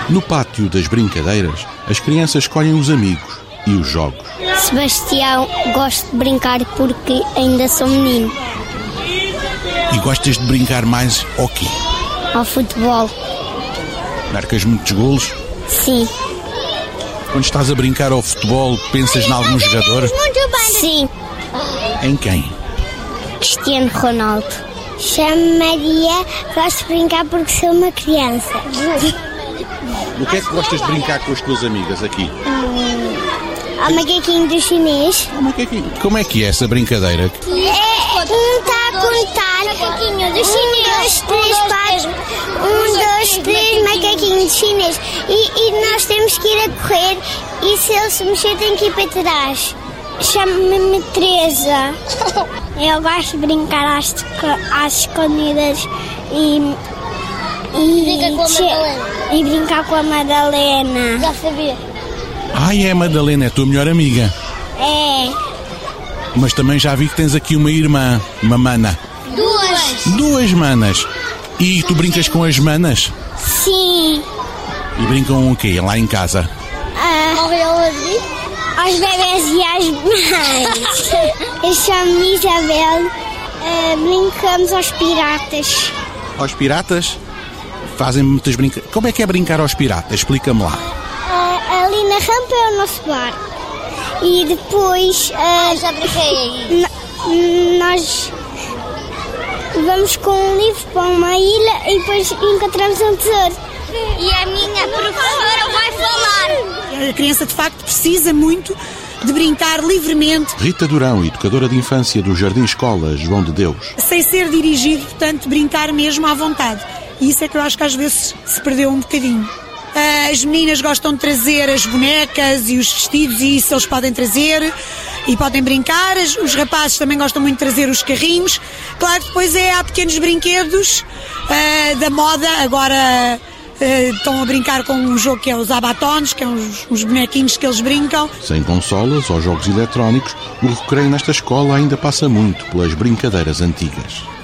No pátio das brincadeiras, as crianças escolhem os amigos e os jogos. Sebastião, gosto de brincar porque ainda sou menino. E gostas de brincar mais ao quê? Ao futebol. Marcas muitos golos? Sim. Quando estás a brincar ao futebol, pensas em algum jogador? Sim. Em quem? Cristiano Ronaldo. Chamo-me Maria, gosto de brincar porque sou uma criança. No que é que gostas de brincar com as tuas amigas aqui? Ao macaquinho do chinês. Como é que é essa brincadeira? Está a contar. Macaquinho do chinês. 1, 2, 3, 4. 1, 2, 3, macaquinho do chinês. E nós temos que ir a correr. E se ele se mexer, tem que ir para trás. Chamo-me Teresa. Eu gosto de brincar às escondidas e brincar com a Madalena. Já sabia. É a Madalena, é a tua melhor amiga. É. Mas também já vi que tens aqui uma irmã, uma mana. 2 manas. E tu brincas com as manas? Sim. E brincam o quê? Lá em casa? Aos bebés e às mães. Eu chamo-me Isabel. Brincamos aos piratas. Aos piratas? Fazem muitas brincadeiras. Como é que é brincar aos piratas? Explica-me lá. Ali na rampa é o nosso bar. E depois... já brinquei aí. Nós vamos com um livro para uma ilha e depois encontramos um tesouro. E a minha professora vai falar. A criança, de facto, precisa muito de brincar livremente. Rita Durão, educadora de infância do Jardim Escola João de Deus. Sem ser dirigido, portanto, brincar mesmo à vontade. E isso é que eu acho que às vezes se perdeu um bocadinho. As meninas gostam de trazer as bonecas e os vestidos, e isso eles podem trazer e podem brincar. Os rapazes também gostam muito de trazer os carrinhos. Claro que depois há pequenos brinquedos da moda. Agora estão a brincar com um jogo que é os abatones, que é uns bonequinhos que eles brincam. Sem consolas ou jogos eletrónicos, o recreio nesta escola ainda passa muito pelas brincadeiras antigas.